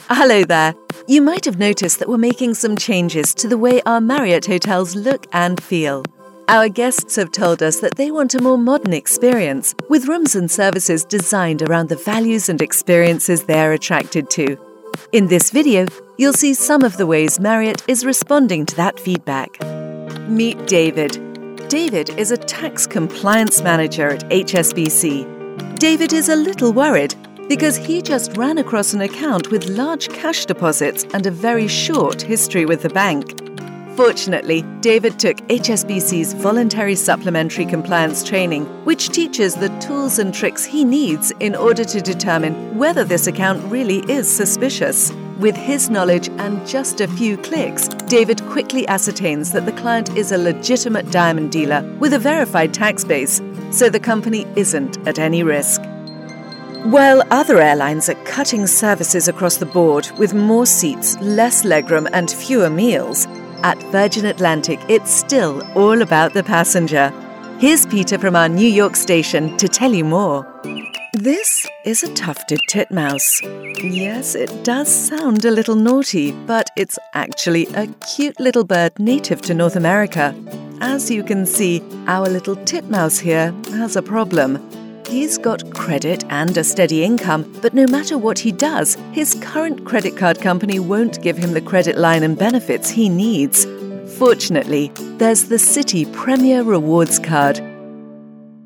Hello there. You might have noticed that we're making some changes to the way our Marriott hotels look and feel. Our guests have told us that they want a more modern experience, with rooms and services designed around the values and experiences they're attracted to. In this video, you'll see some of the ways Marriott is responding to that feedback. Meet David. David is a tax compliance manager at HSBC. David is a little worried because he just ran across an account with large cash deposits and a very short history with the bank. Fortunately, David took HSBC's voluntary supplementary compliance training, which teaches the tools and tricks he needs in order to determine whether this account really is suspicious. With his knowledge and just a few clicks, David quickly ascertains that the client is a legitimate diamond dealer with a verified tax base, so the company isn't at any risk. While other airlines are cutting services across the board with more seats, less legroom and fewer meals, at Virgin Atlantic it's still all about the passenger. Here's Peter from our New York station to tell you more. This is a tufted titmouse. Yes, it does sound a little naughty, but it's actually a cute little bird native to North America. As you can see, our little titmouse here has a problem. He's got credit and a steady income, but no matter what he does, his current credit card company won't give him the credit line and benefits he needs. Fortunately, there's the Citi Premier Rewards card,